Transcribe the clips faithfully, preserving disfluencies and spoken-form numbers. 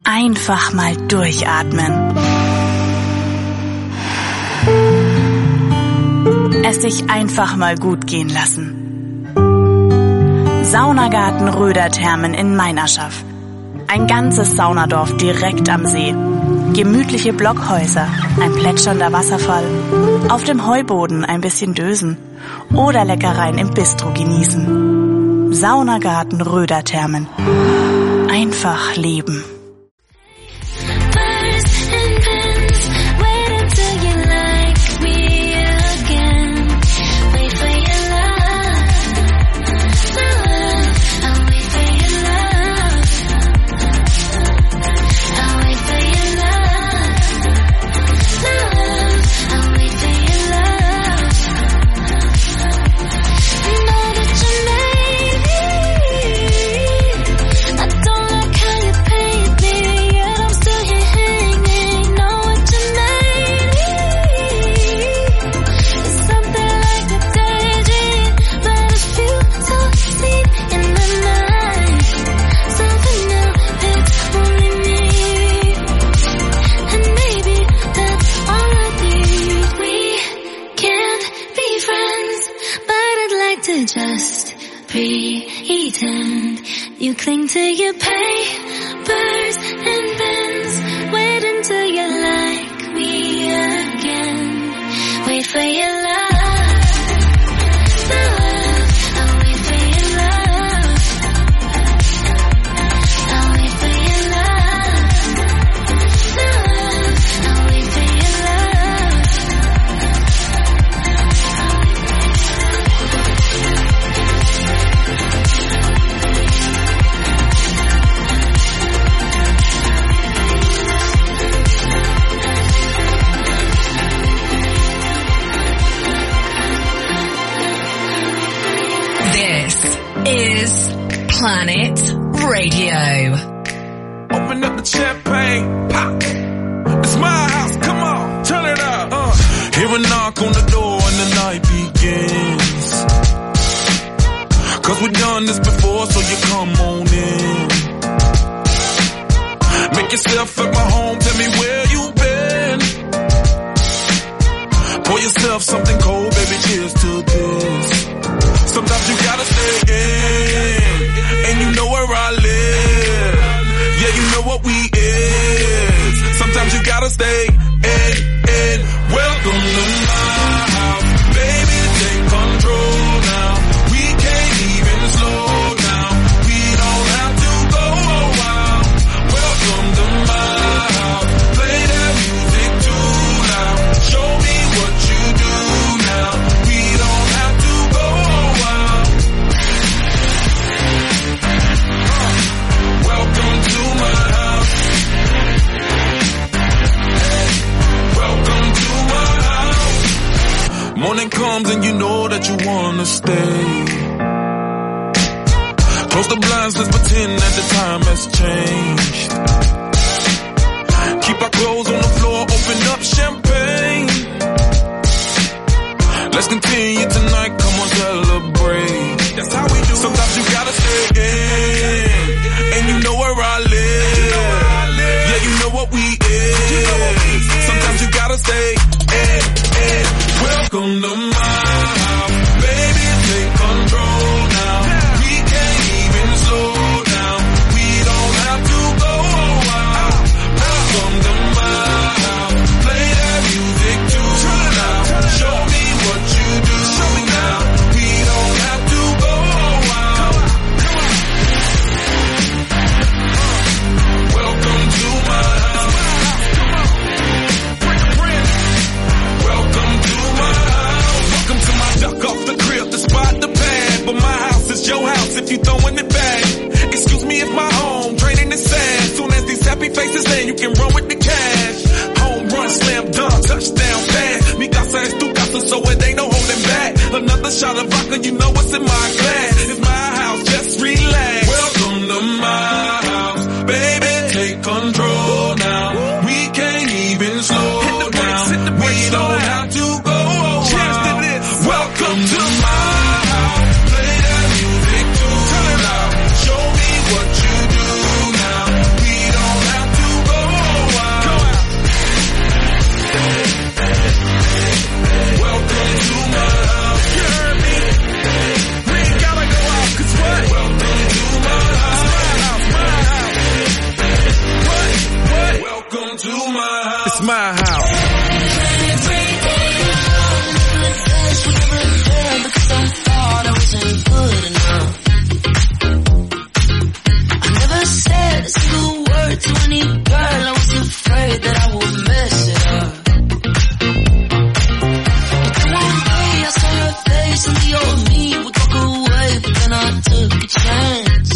Einfach mal durchatmen. Es sich einfach mal gut gehen lassen. Saunagarten Röder-Thermen in Meinerschaff. Ein ganzes Saunadorf direkt am See. Gemütliche Blockhäuser, ein plätschernder Wasserfall, auf dem Heuboden ein bisschen dösen oder Leckereien im Bistro genießen. Saunagarten Röder-Thermen. Einfach leben. You cling to your papers and pens. Wait until you like me again. Wait for your love. Love. I'll wait for your love. I'll wait for your love. Love. I'll wait for your love. Is Planet Radio. Open up the champagne, pop. It's my house, come on, turn it up. Uh. Hear a knock on the door and the night begins. Cause we've done this before, so you come on in. Make yourself at my home, tell me where you've been. Pour yourself something cold, baby, cheers to this. Sometimes you gotta stay in, and you know where I live. Yeah, you know what we is. Sometimes you gotta stay in, in. Welcome to my house, baby, take control now. We can't even slow down. We don't have to go a while. Welcome to my house, play that music too loud. Show me what you do now. We don't have to go a while. Welcome to my house. Welcome to my house. Morning comes and you know that you wanna stay. Close the blinds, let's pretend that the time has changed. Keep our clothes on the floor, open up champagne. Let's continue tonight, come on, celebrate. That's how we do. Sometimes you gotta stay in, and you know where I live. Yeah, you know what we is. Sometimes you gotta stay in, in. Welcome to my house, baby, take control now. We can't even slow down. We don't have to go a while. Welcome to my house, play that music too loud. Show me what you do now. We don't have to go a while. Welcome to my house. Welcome to my house. Welcome to my duck off the crib, the spot, the pad. But my house is your house if you throwing it back. Excuse me if my home draining the sand. Soon as these happy faces land, you can run with the cash. Home run, slam dunk, touchdown fast. Mi casa es tu casa, so it ain't no holding back. Another shot of vodka, you know what's in my glass. It's my house, just relax. Welcome to my house, baby, take control now. We can't even slow down. We don't have to go a while. Welcome to my house, play that music too loud. Show me what you do now. We don't have to my house. Because I thought I wasn't good enough. I never said a single word to any girl. I was afraid that I would mess it up. But then one day I saw your face and the old me would walk away. But then I took a chance.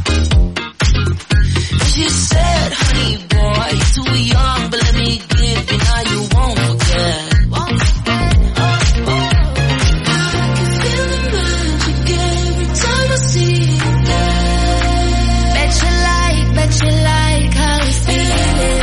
And she said, honey boy, you're too young, but let me give you, now you won't forget. Won't forget, oh, oh. I can feel the magic every time I see you there. Bet you like, bet you like how we feel it.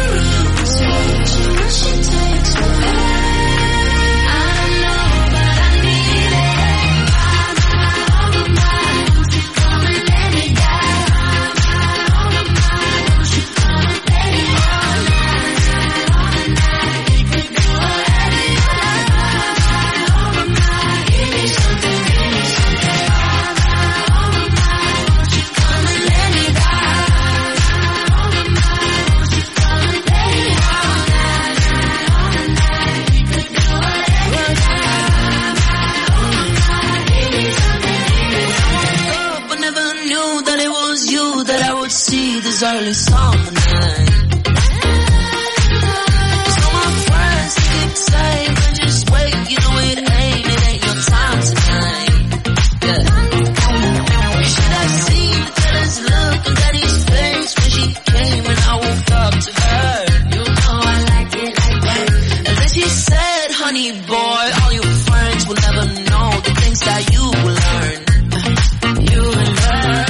She takes me there. I don't know, but I need it. I'm over mine, won't you come and let me down? I'm over mine, won't you come and let me all night, all night. We could do whatever you like. I'm over mine, give me something, give me something. I'm over mine, won't you come and let me down? I'm over mine, won't you come and let me all night, all night. We could do whatever you like. I'm over mine, give me something, give me something. I woke up, I never knew that it was you that I would see this early summer night. So my friends keep saying, "But just wait, you know it ain't, it ain't your time tonight." Yeah. You should have seen the jealous look on Daddy's face when she came and I woke up to her. You know I like it like that. And then she said, honey boy, all your friends will never know the things that you will learn. You will learn.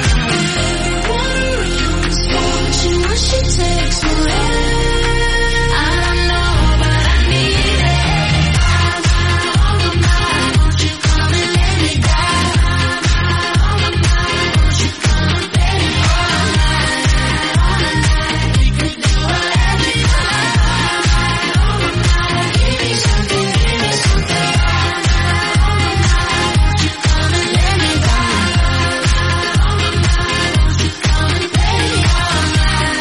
She takes me there. I don't know, but I need it. I'm over mine, won't you come and let me down? I'm over mine, won't you come and let me all night, all night. We could do whatever you like. I'm over mine, give me something, give me something. I'm over mine, won't you come and let me down? I'm over mine, won't you come and let me all night.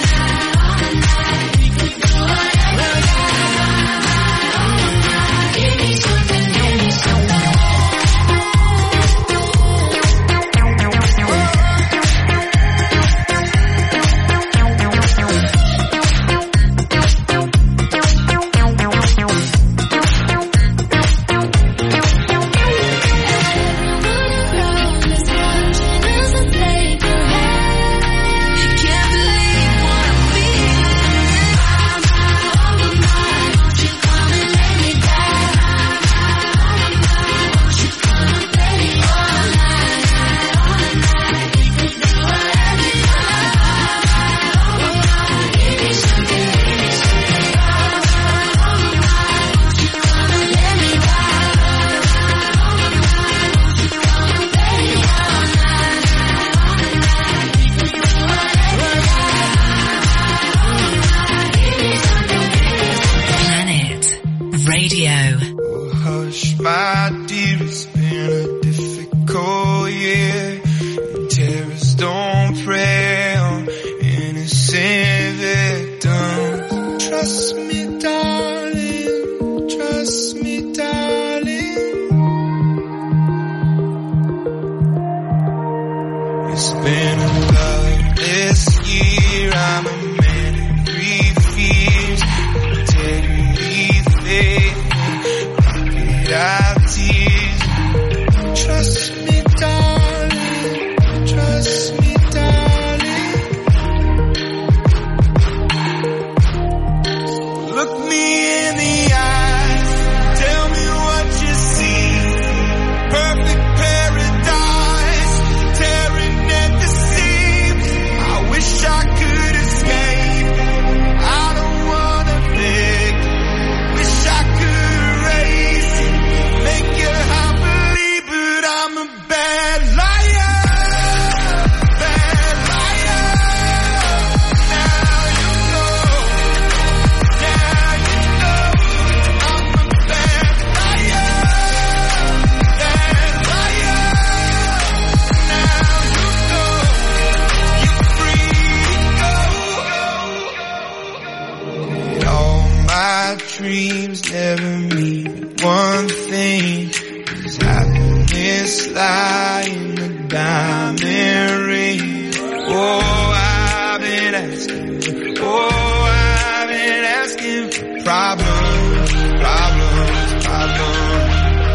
my dreams never mean one thing. Is happiness lie in the diamond ring? Oh, I've been asking, oh, I've been asking for problems, problems, problems.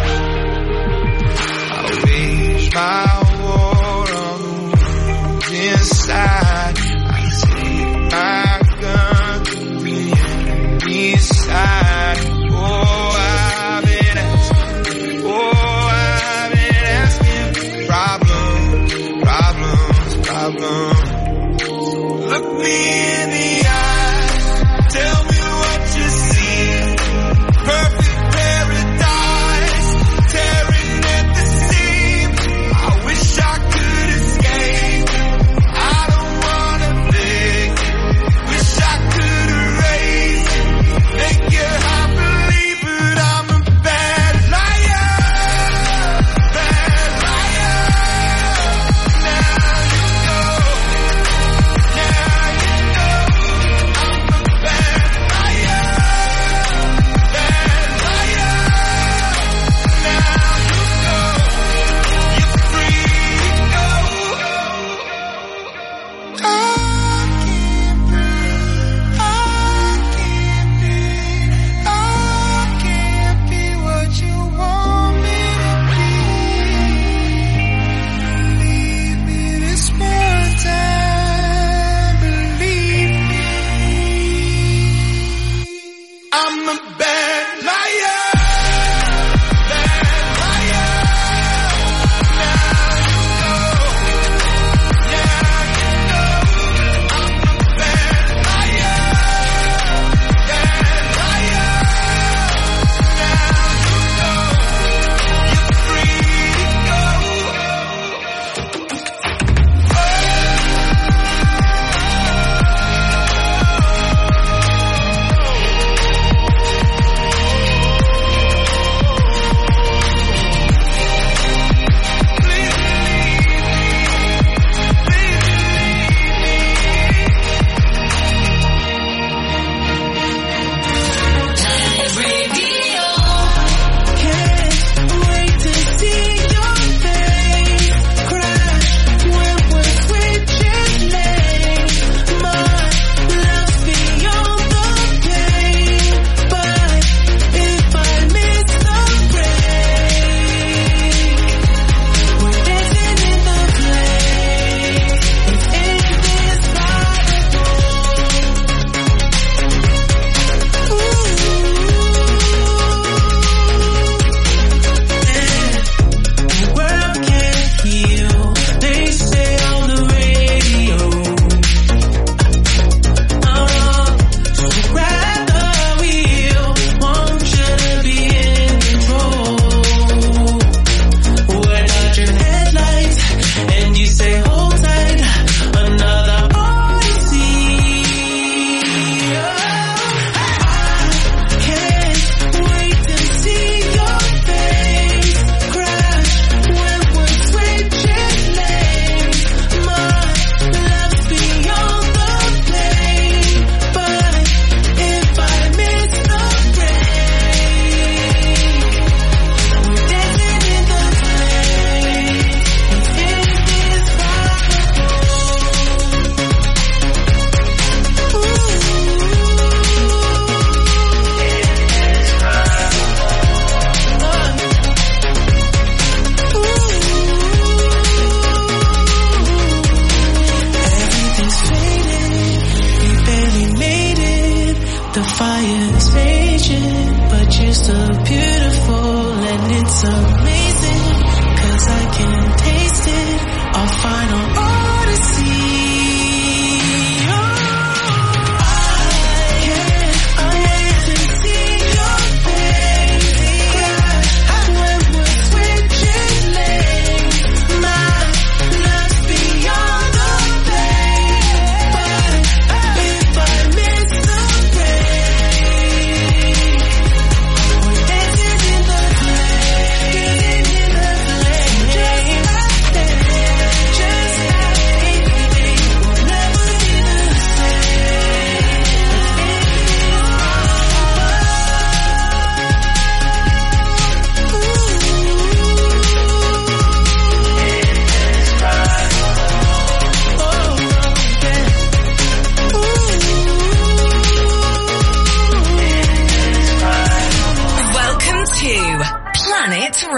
I wage my war on the wounds inside. I take my gun to the enemy's side. Oh, I've been asking, oh, I've been asking for problems, problems, problems. Look me in the eye, tell me what you see. Perfect paradise, tearing at the seam. I wish I could escape. I don't wanna think. Wish I could erase it. Make your heart believe, but I'm a bad liar. Bad liar. Now you know. Now you know. I'm a bad liar. Bad liar. Now you know. You're free to go. I can't breathe. I can't be. I can't be what you want me to be. Believe me this one time. Believe me. I'm a bad liar. Bad liar. Now you know. Now you know. I'm a bad liar. Bad liar. Now you know. You're free to go.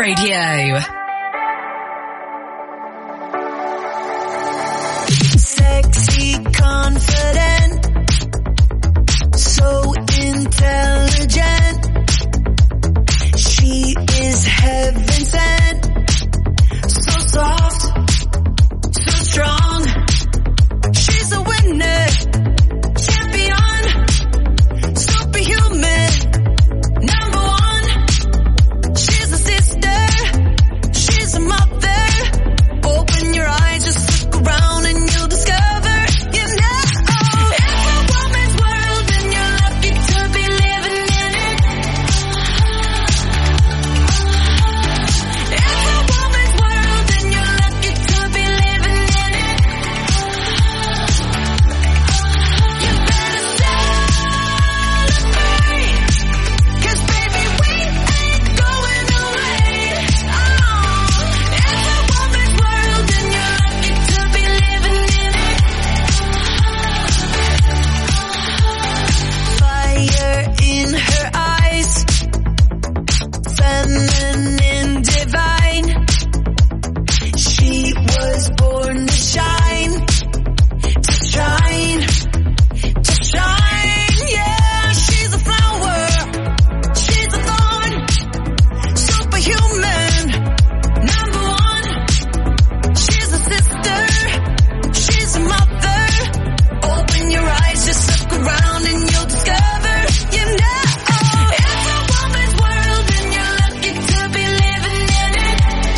Radio. Sexy, confident, so intelligent. She is heaven sent, so soft, so strong. She's a winner, champion, superhuman, number one. She's a sister, she's a mother. Open your eyes, just look around and you'll discover, you know, it's a woman's world and you're lucky to be living in it. It's a woman's world and you're lucky to be living in it. You better celebrate, 'cause baby we ain't going away. Oh, it's a woman's world and you're lucky to be living in it. Fire in her eyes, feminine, divine. She was born to shine, to shine, to shine. Yeah, she's a flower, she's a thorn, superhuman, number one. She's a sister, she's a mother. Open your eyes, just look around and you'll discover, you know, it's a woman's world and you're lucky to be living in it.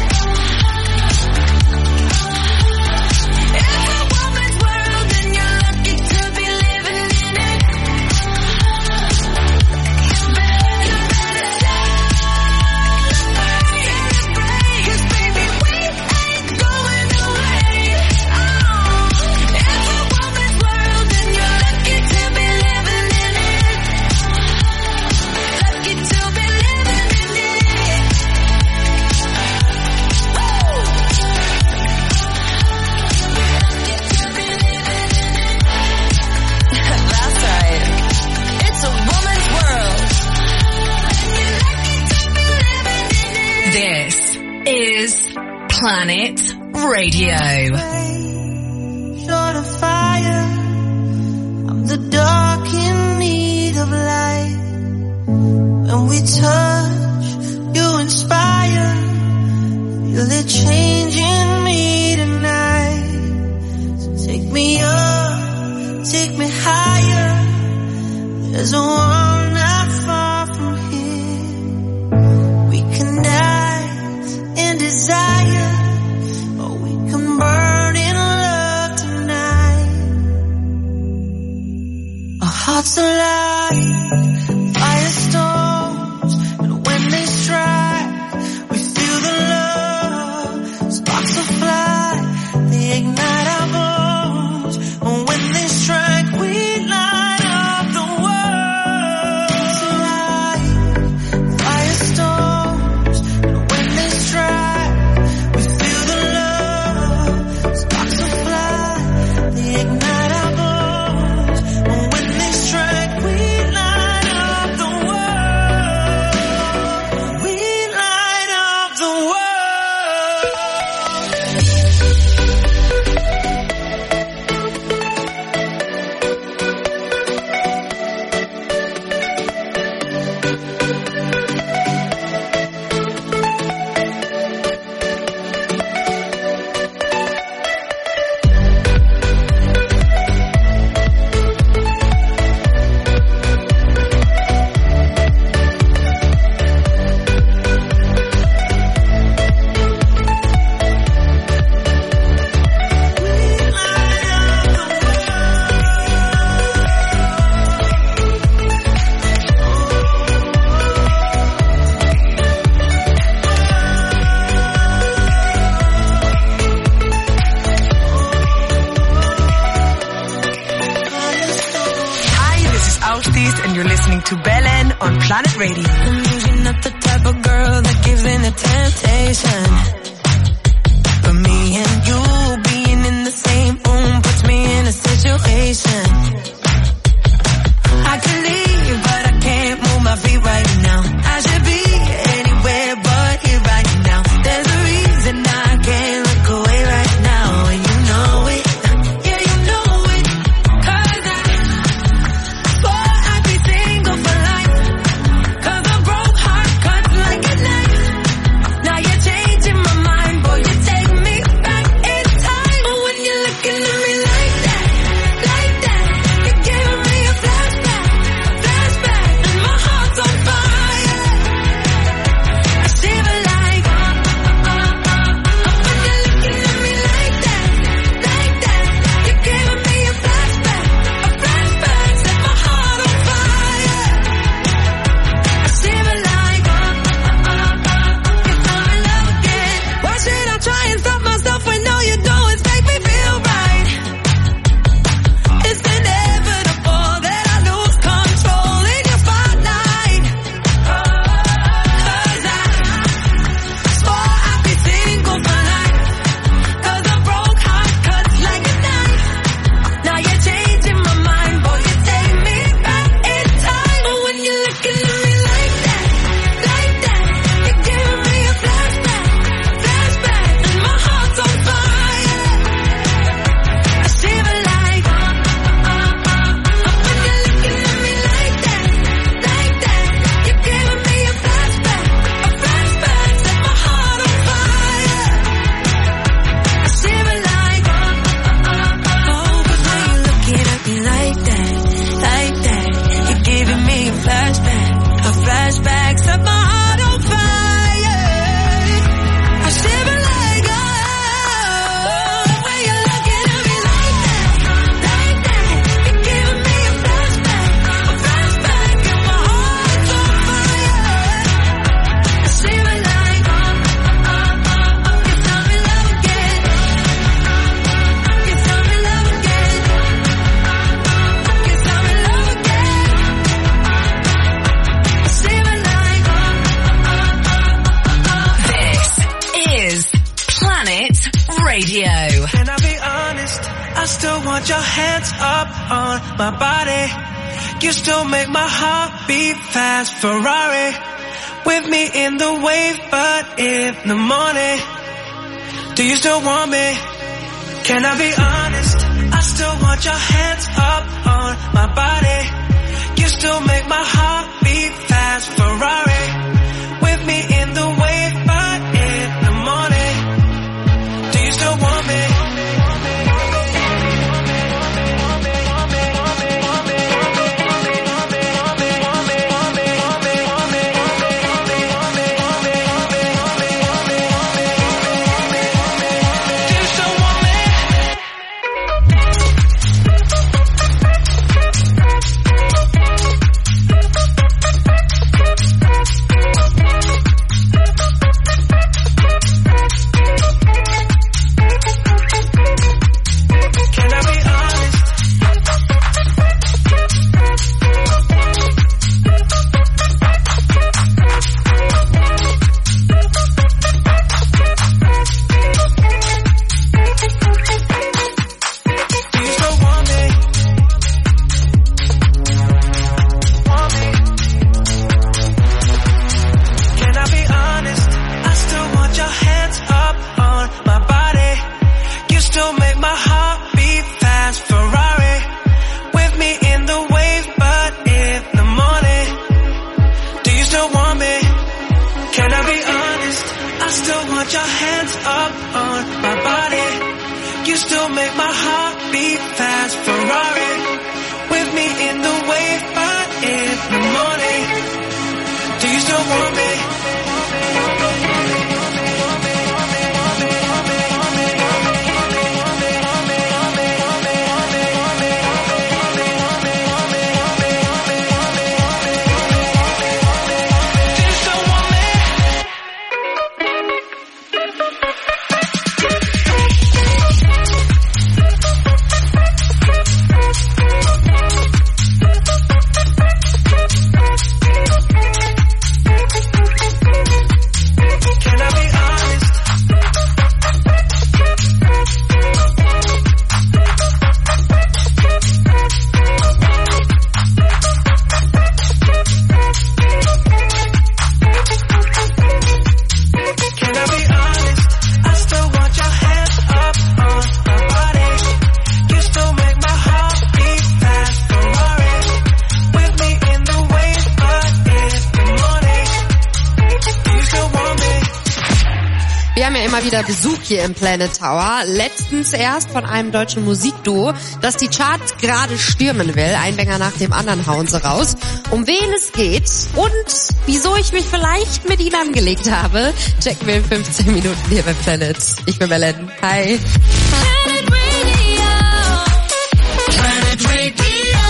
It's a woman's world and you're lucky to be living in it. You better, you better celebrate, 'cause baby we ain't going away. Oh, it's a woman's world and you're lucky to be living in it. Lucky to be living in it. Woo! Lucky to be living in it. That's right. It's a woman's world. And you're lucky to be living in it. This is Planet Radio. Short of fire, I'm the dark in need of light. When we touch, you inspire. Feel it changing me tonight. So take me up, take me higher. There's a world not far from here. We can die in desire, or we can burn in love tonight. Our hearts alive, firestorms, and when they strike, we feel the love. Sparks will fly, they ignite our bones. And when they strike, we light up the world. Hearts alive, firestorms, and when they strike, we feel the love. Sparks will fly, they ignite our bones. And when they strike, we light up the world. We light up the world. to Belen on Planet Radio. You're not the type of girl that gives in to temptation. But me and you being in the same room puts me in a situation. I could leave, but I can't move my feet right now. I should be anywhere but here right now. Radio. Can I be honest? I still want your hands up on my body. You still make my heart beat fast. Ferrari with me in the wave, but in the morning, do you still want me? Can I be honest? I still want your hands up on my body. You still make my heart beat fast. Ferrari with me in the wave, but in the morning, do you still want me? Wieder Besuch hier im Planet Tower. Letztens erst von einem deutschen Musikduo, das die Charts gerade stürmen will. Ein Banger nach dem anderen hauen sie raus. Um wen es geht und wieso ich mich vielleicht mit ihnen angelegt habe, checken wir in fünfzehn Minuten hier bei Planet. Ich bin Belen. Hi. Planet Radio. Planet Radio.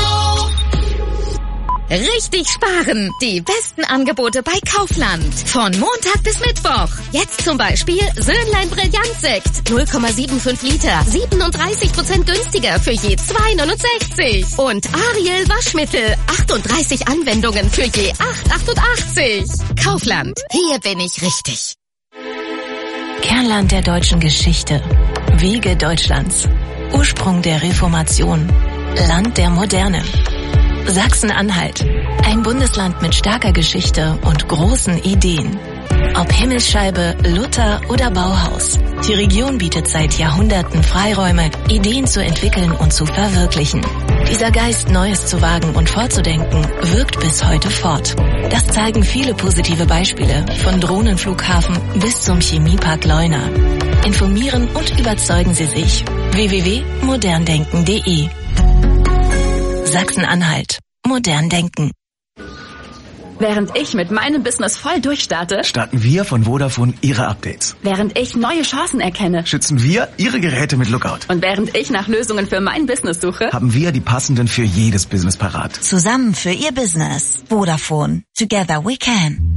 Richtig sparen. Die besten Angebote bei Kaufland. Von Montag bis Mittwoch. Jetzt zum Beispiel Söhnlein Brillantsekt. null Komma fünfundsiebzig Liter. siebenunddreißig Prozent günstiger für je zwei neunundsechzig. Und Ariel Waschmittel. achtunddreißig Anwendungen für je acht achtundachtzig. Kaufland. Hier bin ich richtig. Kernland der deutschen Geschichte. Wiege Deutschlands. Ursprung der Reformation. Land der Moderne. Sachsen-Anhalt. Ein Bundesland mit starker Geschichte und großen Ideen. Ob Himmelsscheibe, Luther oder Bauhaus. Die Region bietet seit Jahrhunderten Freiräume, Ideen zu entwickeln und zu verwirklichen. Dieser Geist, Neues zu wagen und fortzudenken, wirkt bis heute fort. Das zeigen viele positive Beispiele, von Drohnenflughafen bis zum Chemiepark Leuna. Informieren und überzeugen Sie sich. w w w punkt modern denken punkt d e Sachsen-Anhalt. Modern denken. Während ich mit meinem Business voll durchstarte, starten wir von Vodafone Ihre Updates. Während ich neue Chancen erkenne, schützen wir Ihre Geräte mit Lookout. Und während ich nach Lösungen für mein Business suche, haben wir die passenden für jedes Business parat. Zusammen für Ihr Business. Vodafone. Together we can.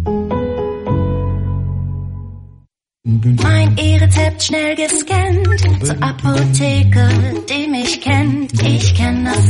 Mein E-Rezept schnell gescannt, zur Apotheke, die mich kennt. Ich kenn das.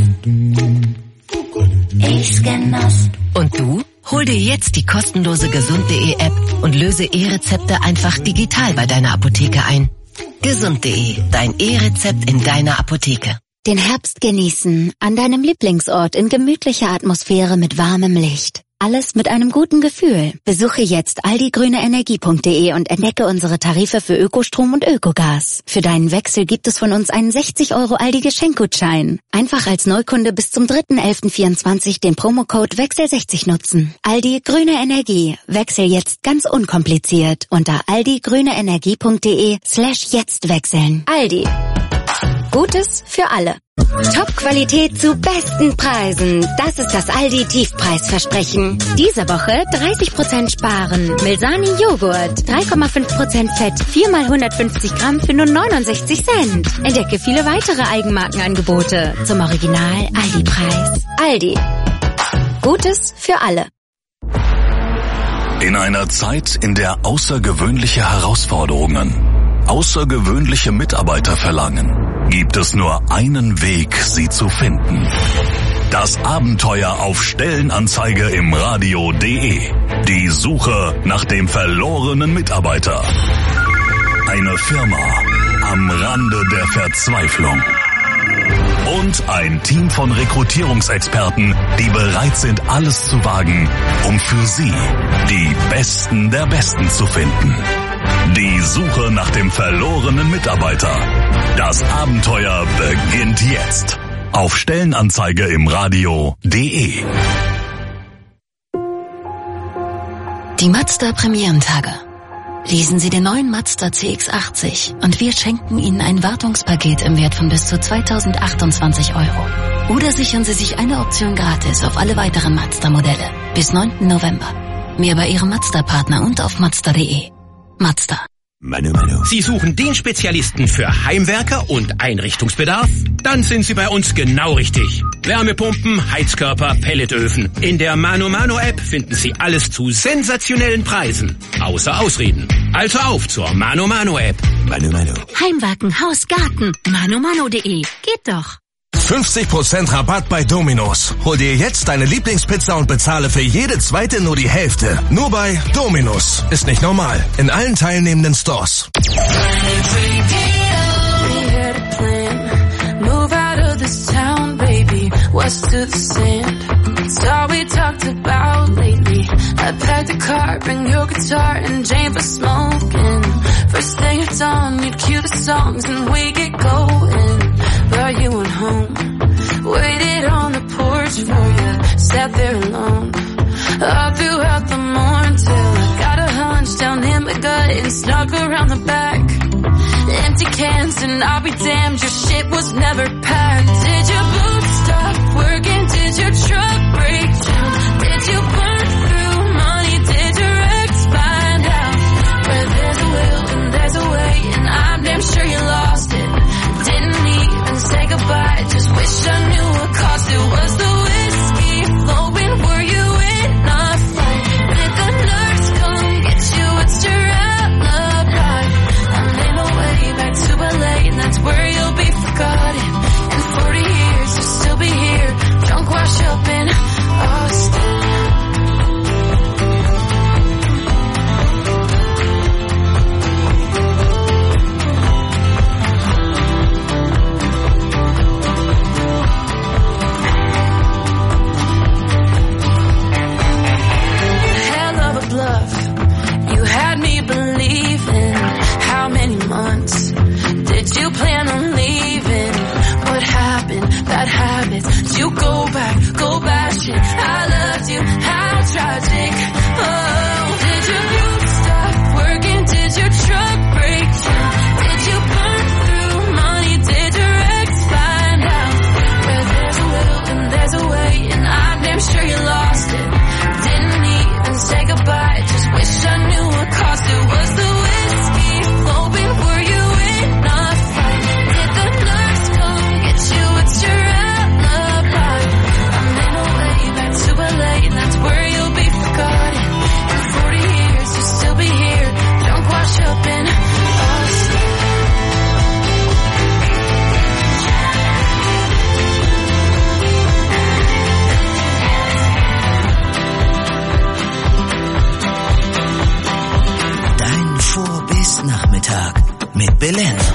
Ich scann das. Und du? Hol dir jetzt die kostenlose gesund punkt de App und löse E-Rezepte einfach digital bei deiner Apotheke ein. Gesund punkt de, dein E-Rezept in deiner Apotheke. Den Herbst genießen, an deinem Lieblingsort in gemütlicher Atmosphäre mit warmem Licht. Alles mit einem guten Gefühl. Besuche jetzt aldi grüne energie punkt de und entdecke unsere Tarife für Ökostrom und Ökogas. Für deinen Wechsel gibt es von uns einen sechzig Euro Aldi Geschenkgutschein. Einfach als Neukunde bis zum dritter elfter vierundzwanzig den Promocode Wechsel sechzig nutzen. Aldi Grüne Energie. Wechsel jetzt ganz unkompliziert unter aldi grüne energie punkt de slash jetzt wechseln. Aldi. Gutes für alle. Top-Qualität zu besten Preisen. Das ist das Aldi-Tiefpreisversprechen. Diese Woche dreißig Prozent sparen. Milsani Joghurt. drei Komma fünf Prozent Fett. vier mal hundertfünfzig Gramm für nur neunundsechzig Cent. Entdecke viele weitere Eigenmarkenangebote zum Original Aldi-Preis. Aldi. Gutes für alle. In einer Zeit, in der außergewöhnliche Herausforderungen außergewöhnliche Mitarbeiter verlangen, gibt es nur einen Weg, sie zu finden. Das Abenteuer auf Stellenanzeige im Radio punkt de. Die Suche nach dem verlorenen Mitarbeiter. Eine Firma am Rande der Verzweiflung. Und ein Team von Rekrutierungsexperten, die bereit sind, alles zu wagen, um für Sie die Besten der Besten zu finden. Die Suche nach dem verlorenen Mitarbeiter. Das Abenteuer beginnt jetzt. Auf Stellenanzeige im Radio punkt de. Die Mazda Premierentage. Lesen Sie den neuen Mazda C X achtzig und wir schenken Ihnen ein Wartungspaket im Wert von bis zu zweitausendachtundzwanzig Euro. Oder sichern Sie sich eine Option gratis auf alle weiteren Mazda-Modelle bis neunten November. Mehr bei Ihrem Mazda-Partner und auf mazda punkt de. Mazda. Manu, Manu. Sie suchen den Spezialisten für Heimwerker und Einrichtungsbedarf? Dann sind Sie bei uns genau richtig. Wärmepumpen, Heizkörper, Pelletöfen. In der Mano Mano App finden Sie alles zu sensationellen Preisen. Außer Ausreden. Also auf zur Mano Mano App. Manu, Manu. Heimwerken, Haus, Garten. mano mano punkt de. Geht doch. fünfzig Prozent Rabatt bei Domino's. Hol dir jetzt deine Lieblingspizza und bezahle für jede zweite nur die Hälfte. Nur bei Domino's. Ist nicht normal. In allen teilnehmenden Stores. Move out of this town, baby. West to the sand. It's all we talked about lately. I packed a car, bring your guitar and Jane for smoking. First thing at dawn, you'd cue the songs and we get going. But you went home, waited on the porch for you, sat there alone, all throughout the morning till I got a hunch down in my gut and snuck around the back. Empty cans and I'll be damned, your shit was never packed. Did your boots stop working? Did your truck break down? Did you burn through money? Did your ex find out? Where there's a will and there's a way, and I'm damn sure you lost it. Didn't even say goodbye, just wish I knew what cost it. Was the whiskey flowing? Were you in a fight? Did the nurse come get you? What's your alibi? I'm in my way back to L A, and that's where you'll be forgotten. In forty years, you'll still be here, drunk, washed up in Austin. Did you plan on leaving? What happened? Bad habits. Did you go back? Go back shit. I loved you. How tragic. Oh, did your boots stop working? Did your truck break down? Did you burn through money? Did your ex find out? Where there's a will and there's a way, and I'm damn sure you lost it. Didn't even say goodbye. Just wish I knew what cost it. Was the whiskey flowing? Were you in a fight? Did the nurse come get you? What's your alibi? I'm in my way back to L A, and that's where you'll be forgotten. In forty years, you'll still be here, drunk, wash up in Austin. Dein Vorbis-Nachmittag mit Belen.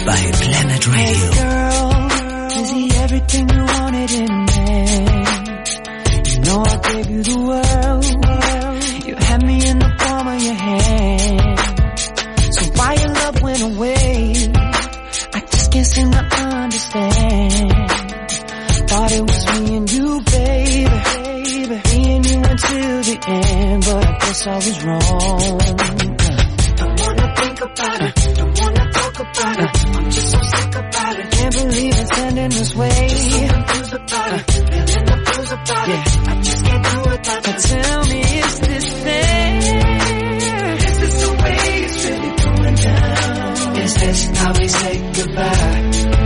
bei Planet Radio. Hey girl, is he everything you wanted in a man? You know I gave you the world. You had me in the palm of your hand. So why your love went away? I just can't seem to understand. Thought it was me and you, baby. Me and you until the end, but I guess I was wrong. Don't wanna think about it, don't wanna talk about it. I'm just so sick about it. Can't believe it's ending this way. Just so confused about it, feeling the blues about it. I just can't do it that way. Tell me, is this fair? Is this the way it's really going down? Is this how we say goodbye?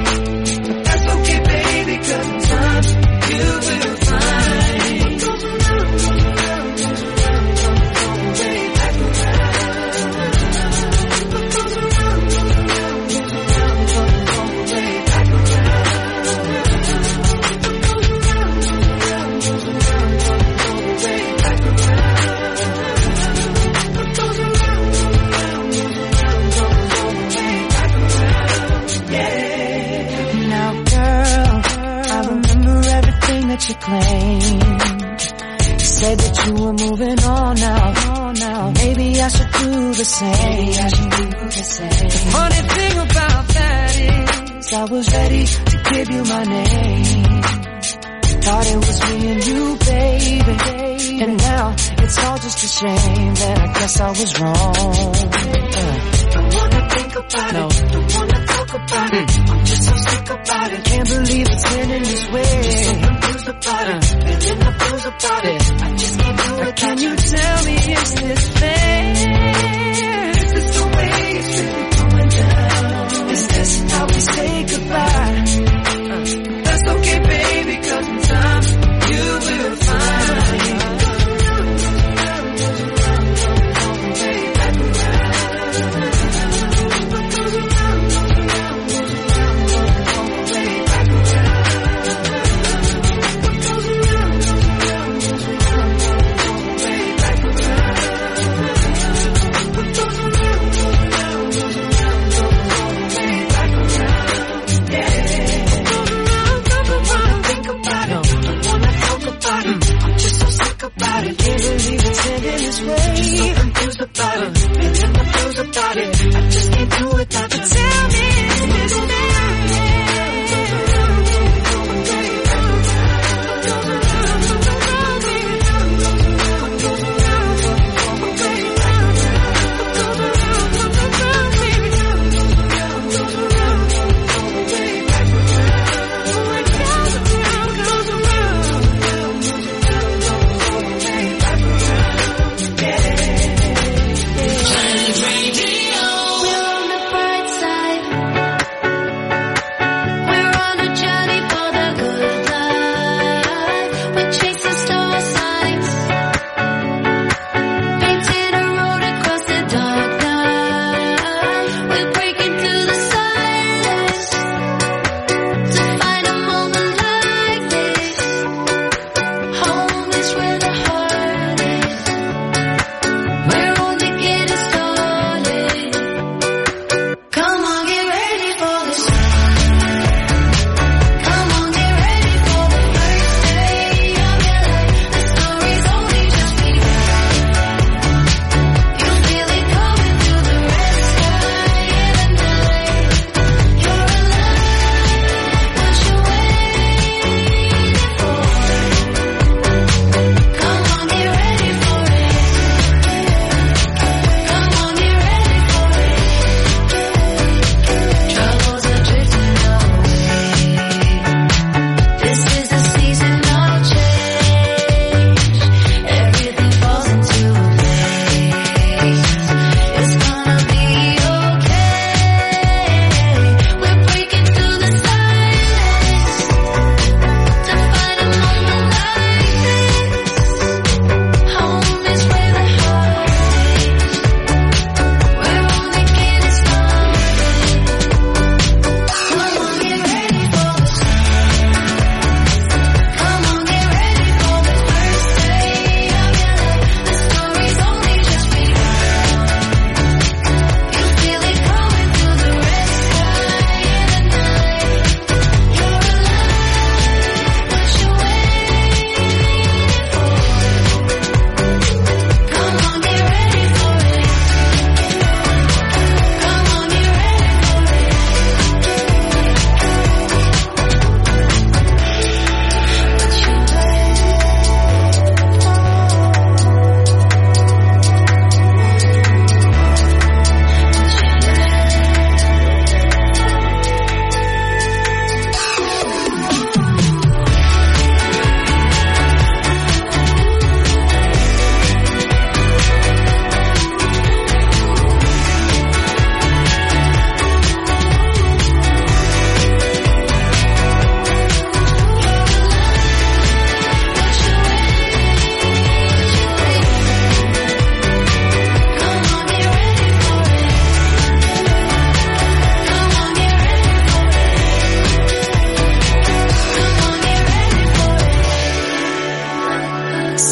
But that's okay, baby, 'cause in time you will find what goes around, goes around, goes around, goes around, way back around. What goes around, goes around, goes around, goes around, way back around. What goes around, goes around, goes around, goes around, way back around. What goes around, goes around, goes around, goes around, way back around. Yeah. Now, girl, I remember everything that you claimed. You said that you were moving on now. now. Maybe I should do the same. Maybe I should do the same. The funny thing about that is I was ready to give you my name. Thought it was me and you, baby. And now it's all just a shame that I guess I was wrong. Uh. Don't wanna think about no. it. Don't wanna talk about mm. it. I'm just so sick about it. Can't believe it's ending this way. Just so confused about uh. it. Feeling the blues about it. I just can't do it. Can you tell me, is this fair? Is this the way it's really going down? Is this how we say goodbye? Uh. That's okay, baby, 'cause in time you will find.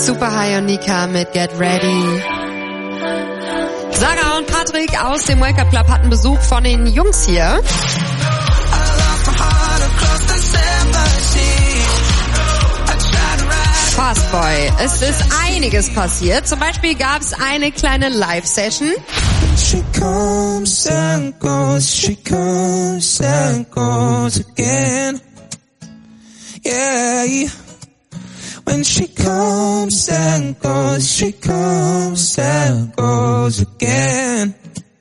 Super High und Nika mit Get Ready. Sarah und Patrick aus dem Wake Up Club hatten Besuch von den Jungs hier. Fastboy. Es ist einiges passiert. Zum Beispiel gab es eine kleine Live-Session. She comes and goes, she comes and goes again. Yeah. When she comes and goes, she comes and goes again.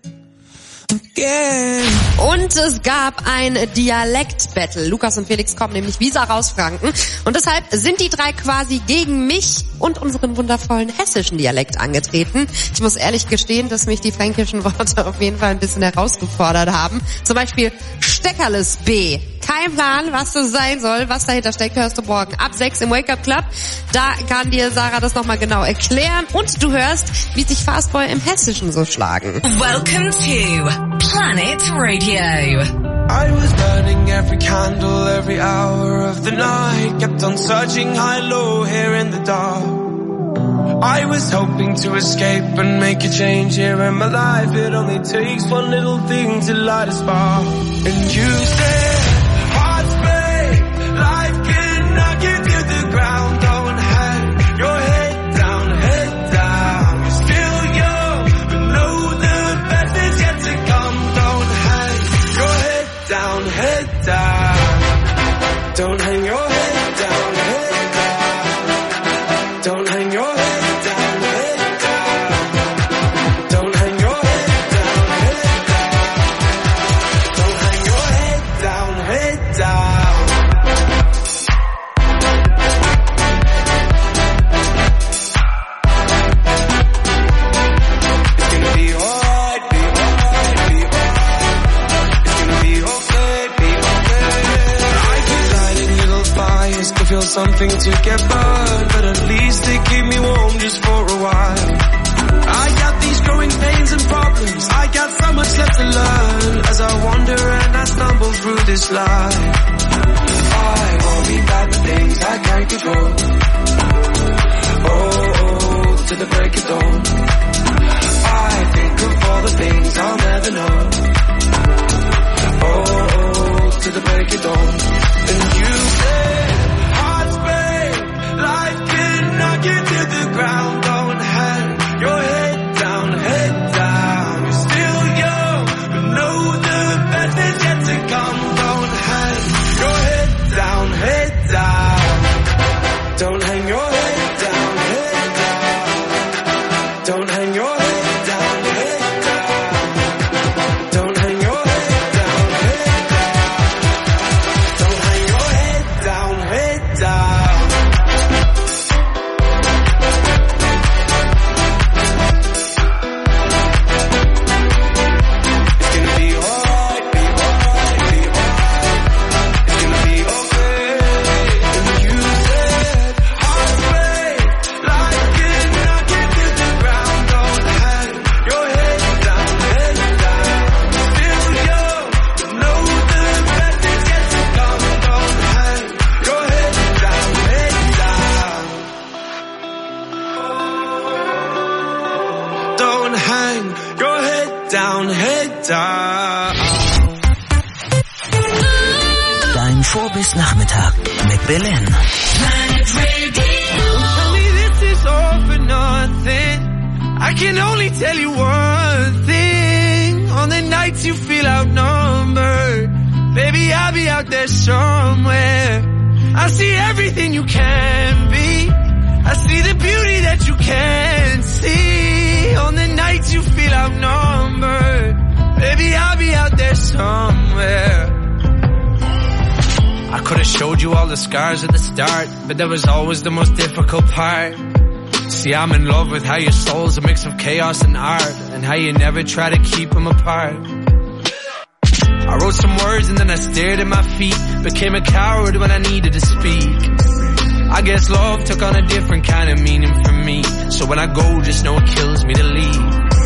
Again. Und es gab ein Dialekt-Battle. Lukas und Felix kommen nämlich wie Sarah aus Franken. Und deshalb sind die drei quasi gegen mich und unseren wundervollen hessischen Dialekt angetreten. Ich muss ehrlich gestehen, dass mich die fränkischen Worte auf jeden Fall ein bisschen herausgefordert haben. Zum Beispiel Steckerles B. Kein Plan, was das sein soll, was dahinter steckt, hörst du morgen ab sechs im Wake Up Club. Da kann dir Sarah das nochmal genau erklären. Und du hörst, wie sich Fastboy im Hessischen so schlagen. Welcome to Planet Radio. I was burning every candle, every hour of the night. Kept on searching high, low, here in the dark. I was hoping to escape and make a change here in my life. It only takes one little thing to light a spark. And you said, hearts break, life can knock you to the ground. Don't hang your head down, head down. You're still young, but know the best is yet to come. Don't hang your head down, head down. Don't hang your head down, head down. Don't hang your head. Feel something to get burned, but at least they keep me warm just for a while. I got these growing pains and problems, I got so much left to learn as I wander and I stumble through this life. I worry about the things I can't control. Oh, oh, to the break of dawn. I think of all the things I'll never know. Oh, oh, to the break of dawn. And you say life can knock you to the ground. Don't hang your head down, head down. You're still young, but know the best is yet to come. Don't hang your head down, head down. Don't hang your head down, head down. Don't hang your head down, head down. Don't hang your head down, head down. Don't hang your head down, head down. Dein Showbiz-Nachmittag mit Belen. I can only tell you one thing. On the nights you feel outnumbered, baby, I'll be out there somewhere. I see everything you can be. I see the beauty that you can't see. On the nights you feel outnumbered, baby, I'll be out there somewhere. I could have showed you all the scars at the start, but that was always the most difficult part. See, I'm in love with how your soul's a mix of chaos and art, and how you never try to keep them apart. I wrote some words and then I stared at my feet, became a coward when I needed to speak. I guess love took on a different kind of meaning for me, so when I go, just know it kills me to leave.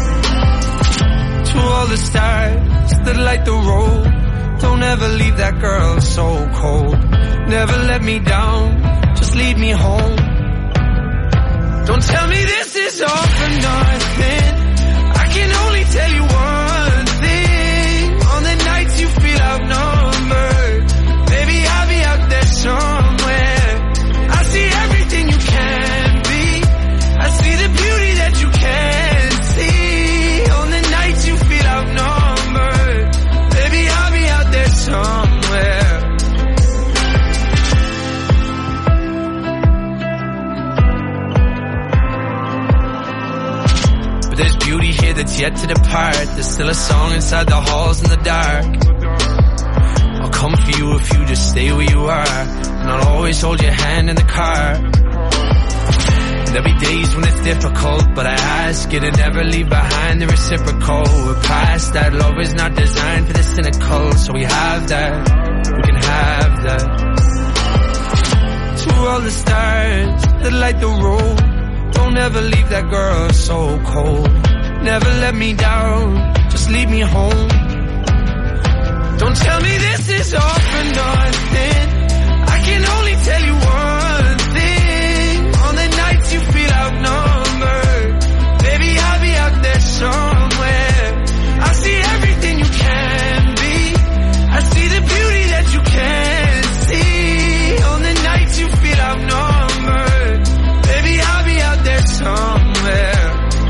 To all the stars that light the road, don't ever leave that girl so cold. Never let me down, just lead me home. Don't tell me this is all for nothing. I can only tell you one thing. On the nights you feel outnumbered, baby, I'll be out there somewhere. I see everything you can be. I see the beauty that you can't see. On the nights you feel outnumbered, baby, I'll be out there somewhere. But there's beauty here that's yet to depart. There's still a song inside the halls in the dark. I'll come for you if you just stay where you are, and I'll always hold your hand in the car. There'll be days when it's difficult, but I ask you to never leave behind the reciprocal. We're past that. Love is not designed for the cynical, so we have that. We can have that. To all the stars that light the road, don't ever leave that girl so cold. Never let me down, just leave me home. Don't tell me this is all for nothing. I can only tell you one thing. On the nights you feel outnumbered, baby, I'll be out there somewhere. I see everything you can be. I see the beauty that you can't see. On the nights you feel outnumbered, baby, I'll be out there somewhere.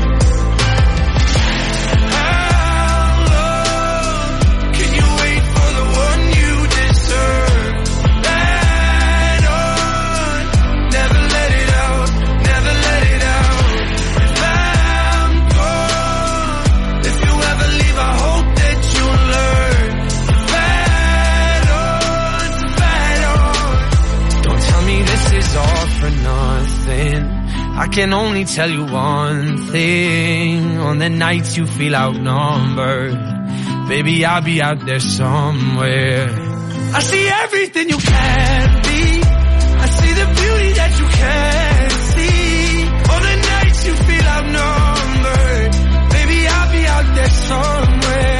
I can only tell you one thing. On the nights you feel outnumbered, baby, I'll be out there somewhere. I see everything you can be. I see the beauty that you can't see. On the nights you feel outnumbered, baby, I'll be out there somewhere.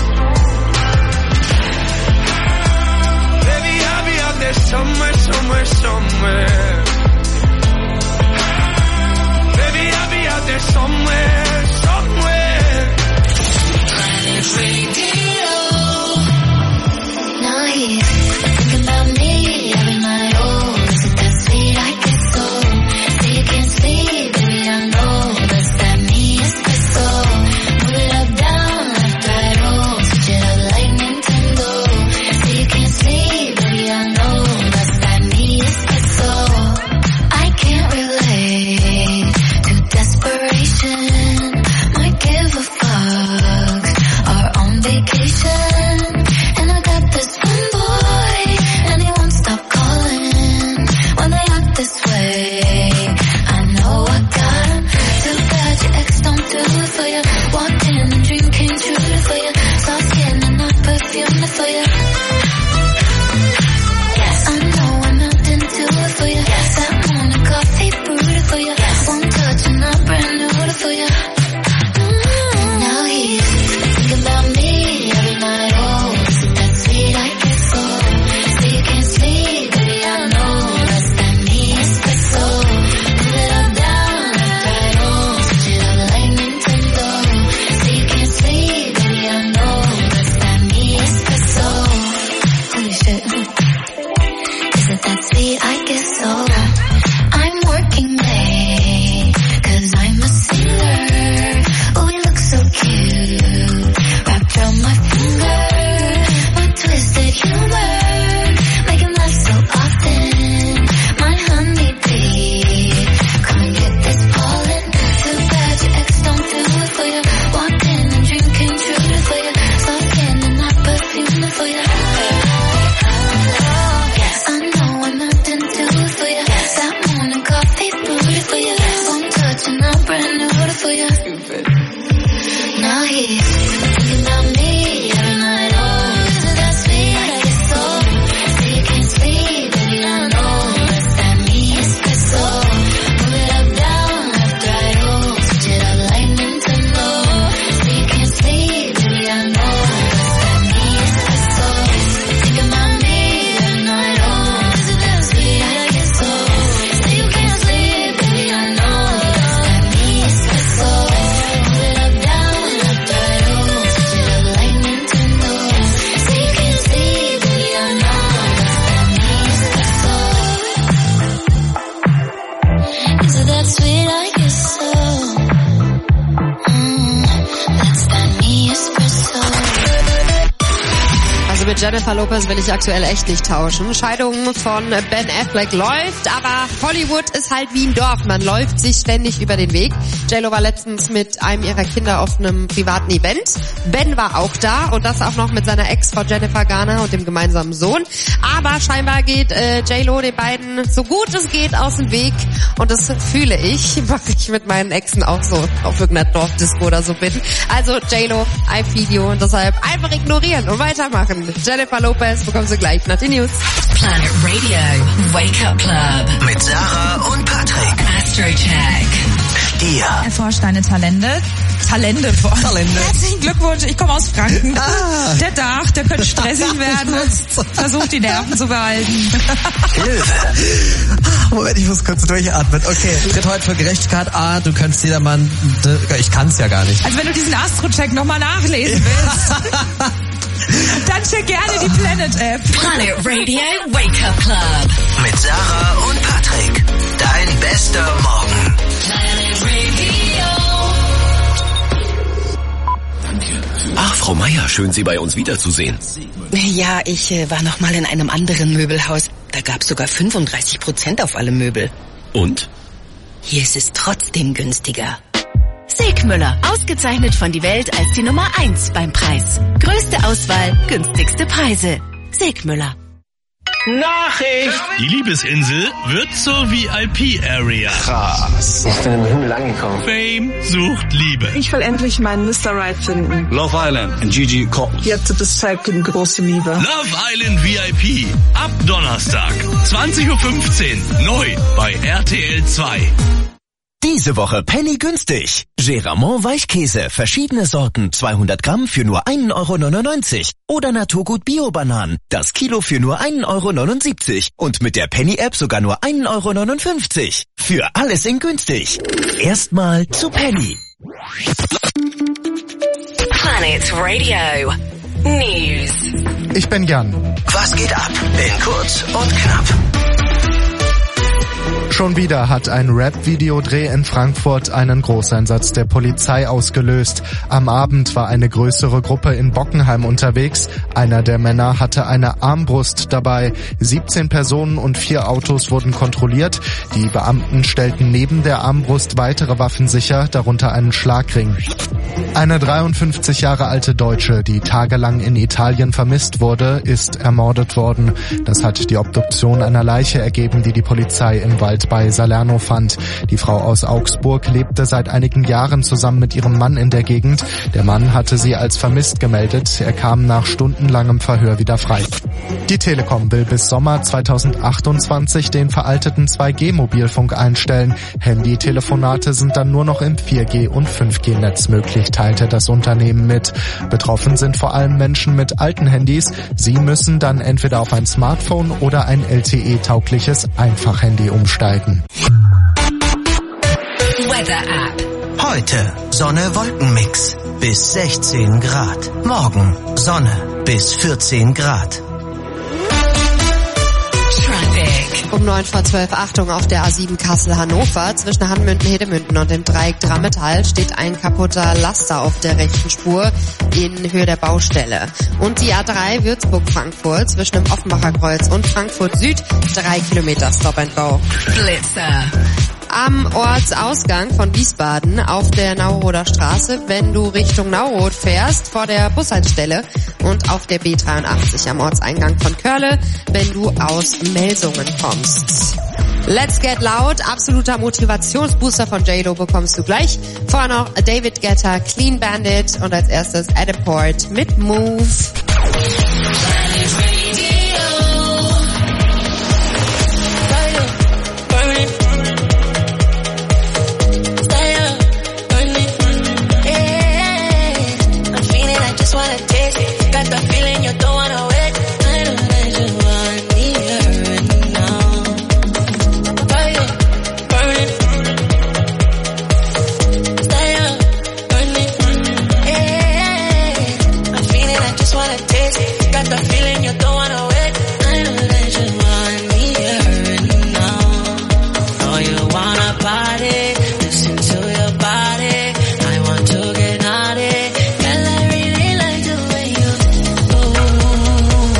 Baby, I'll be out there somewhere, somewhere, somewhere. Out there somewhere, somewhere. Planet Radio. Now here, think about me every night. Oh, is it that sweet? I get so. Say you can't sleep, baby, I know. That's that me espresso. Move it up, down, left, right, oh. Switch it up like Nintendo. Say you can't sleep, baby, I know. That's that me espresso. I can't relate. Desperation, might give a fuck. Are on vacation, and I got this one boy, and he won't stop calling when they act this way. I know I got him. Too bad your ex don't do it for you. Walked in, the dream came true for you. Soft skin and not perfume for you. Yes, I know I melted into it for you. Yes, that morning coffee brewed for you. Yes, one touch and I'm brand new for you. Mm-hmm. Now he's thinking about me every night. Oh, is it that sweet? I get so. Say you can't sleep, baby, I know. That's that me espresso. Move it up, down, left, right, oh. Switch it up like Nintendo. Say you can't sleep, baby, I know. That's that me espresso. mit Jennifer Lopez will ich aktuell echt nicht tauschen. Scheidung von Ben Affleck läuft, aber Hollywood ist halt wie im Dorf. Man läuft sich ständig über den Weg. J-Lo war letztens mit einem ihrer Kinder auf einem privaten Event. Ben war auch da und das auch noch mit seiner Ex-Frau Jennifer Garner und dem gemeinsamen Sohn. Aber scheinbar geht äh, J-Lo den beiden so gut es geht aus dem Weg und das fühle ich, weil ich mit meinen Exen auch so auf irgendeiner Dorfdisco oder so bin. Also J-Lo, I feel you und deshalb einfach ignorieren und weitermachen. Jennifer Lopez bekommen Sie gleich nach den News. Planet Radio, Wake Up Club. Mit Sarah und Patrick. Astrocheck. Stier. Erforscht deine Talente. Talente vor. Talente. Herzlichen Glückwunsch, ich komme aus Franken. Ah. Der Dach, der könnte stressig werden. Versucht die Nerven zu behalten. Löwe. Moment, ich muss kurz durchatmen. Okay, tritt heute für Gerechtigkeit. Ah, du könntest jedermann... Ich kann's ja gar nicht. Also wenn du diesen Astrocheck nochmal nachlesen willst... Dann check gerne die Planet-App. Planet Radio, Wake Up Club. Mit Sarah und Patrick. Dein bester Morgen. Planet Radio. Ach, Frau Meier, schön Sie bei uns wiederzusehen. Ja, ich äh, war noch mal in einem anderen Möbelhaus. Da gab's sogar fünfunddreißig Prozent auf alle Möbel. Und? Hier ist es trotzdem günstiger. Segmüller, ausgezeichnet von die Welt als die Nummer eins beim Preis. Größte Auswahl, günstigste Preise. Segmüller. Nachricht! Die Liebesinsel wird zur V I P-Area. Krass. Ich bin im Himmel angekommen. Fame sucht Liebe. Ich will endlich meinen Mister Right finden. Love Island in Gigi Cox. Jetzt das Zeitkind große Liebe. Love Island V I P. Ab Donnerstag. zwanzig Uhr fünfzehn. Neu bei R T L zwei. Diese Woche Penny günstig. Geramont Weichkäse, verschiedene Sorten, zweihundert Gramm für nur ein Euro neunundneunzig. Oder Naturgut Bio-Bananen, das Kilo für nur ein Euro neunundsiebzig. Und mit der Penny-App sogar nur ein Euro neunundfünfzig. Für alles in günstig. Erstmal zu Penny. Planet Radio News. Ich bin Jan. Was geht ab? In kurz und knapp. Schon wieder hat ein Rap-Videodreh in Frankfurt einen Großeinsatz der Polizei ausgelöst. Am Abend war eine größere Gruppe in Bockenheim unterwegs. Einer der Männer hatte eine Armbrust dabei. siebzehn Personen und vier Autos wurden kontrolliert. Die Beamten stellten neben der Armbrust weitere Waffen sicher, darunter einen Schlagring. Eine dreiundfünfzig Jahre alte Deutsche, die tagelang in Italien vermisst wurde, ist ermordet worden. Das hat die Obduktion einer Leiche ergeben, die die Polizei im Wald bei Salerno fand. Die Frau aus Augsburg lebte seit einigen Jahren zusammen mit ihrem Mann in der Gegend. Der Mann hatte sie als vermisst gemeldet. Er kam nach stundenlangem Verhör wieder frei. Die Telekom will bis Sommer zweitausendachtundzwanzig den veralteten zwei G Mobilfunk einstellen. Handy-Telefonate sind dann nur noch im vier G und fünf G Netz möglich, teilte das Unternehmen mit. Betroffen sind vor allem Menschen mit alten Handys. Sie müssen dann entweder auf ein Smartphone oder ein L T E-taugliches Einfachhandy umsteigen. Weather App. Heute Sonne-Wolken-Mix bis sechzehn Grad. Morgen Sonne bis vierzehn Grad. Um neun vor zwölf, Achtung, auf der A sieben Kassel-Hannover. Zwischen Hanmünden, Hedemünden und dem Dreieck Drammetal steht ein kaputter Laster auf der rechten Spur in Höhe der Baustelle. Und die A drei Würzburg-Frankfurt zwischen dem Offenbacher Kreuz und Frankfurt Süd, drei Kilometer Stop and Go. Blitzer. Am Ortsausgang von Wiesbaden auf der Nauroder Straße, wenn du Richtung Nauroth fährst, vor der Bushaltestelle, und auf der B dreiundachtzig am Ortseingang von Körle, wenn du aus Melsungen kommst. Let's Get Loud, absoluter Motivationsbooster von J-Lo bekommst du gleich. Vorher noch David Guetta, Clean Bandit und als erstes Adam Port mit Move. Got the feeling you don't wanna wait. I know that you want me here and now. Fire, burning. Stay up, burning. Hey, I'm feeling I just wanna taste it. Got the feeling you don't wanna wait. I know that you want me here and now. Oh, you wanna party? Listen to your body. I want to get naughty. Girl, I really like the way you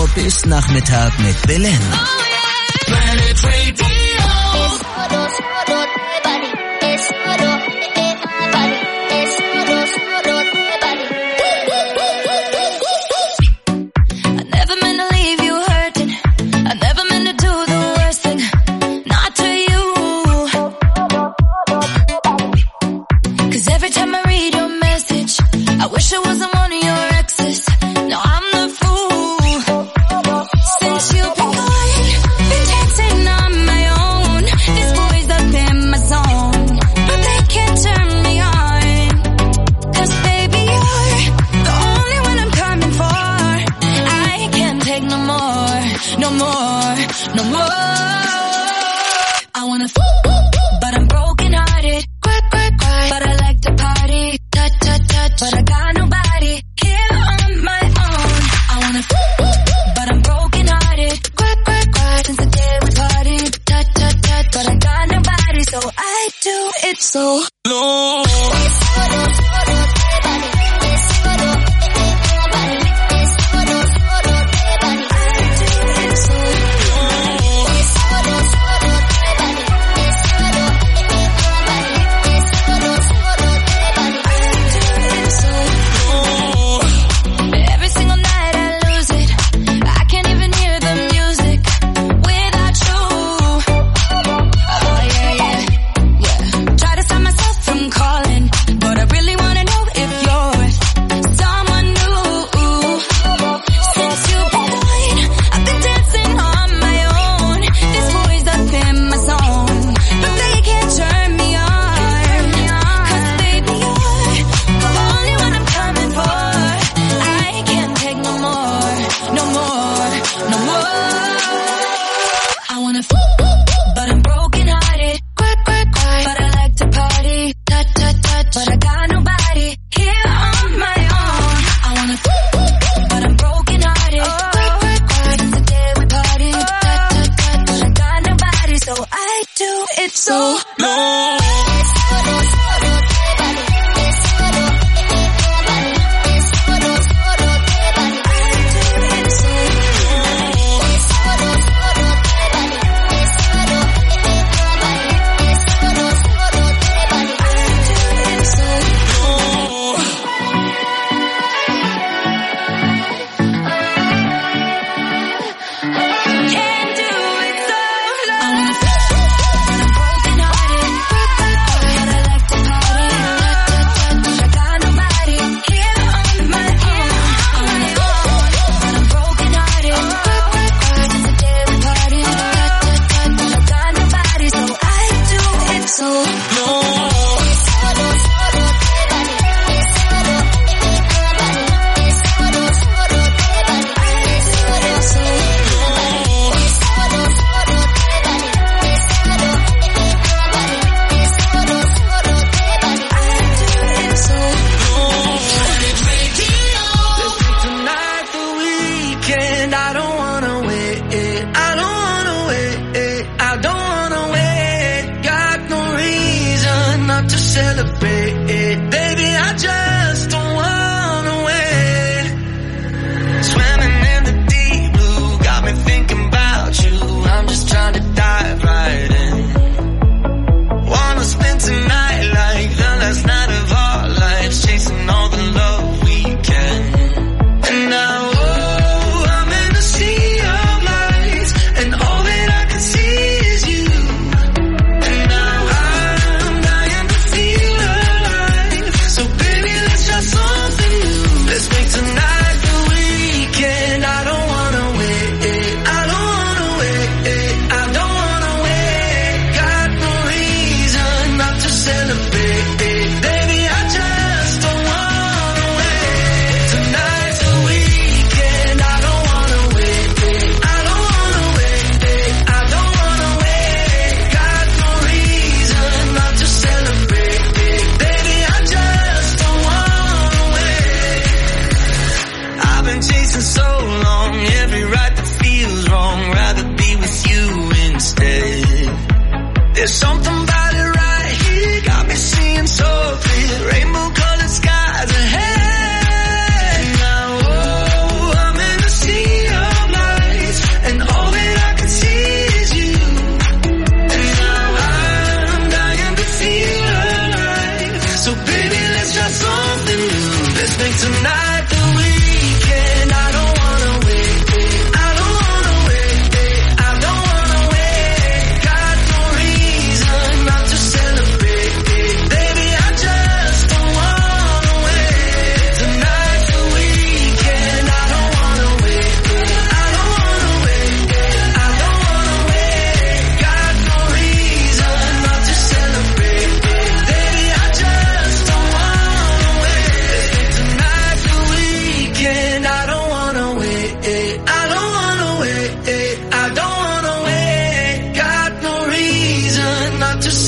bis Nachmittag mit Belen. Planet Radio.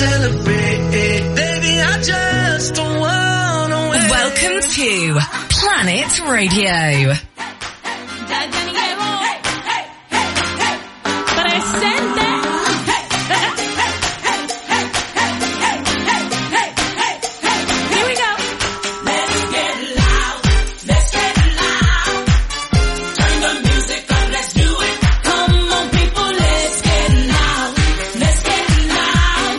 celebrate. Baby, I just don't wanna wait. Welcome to Planet Radio.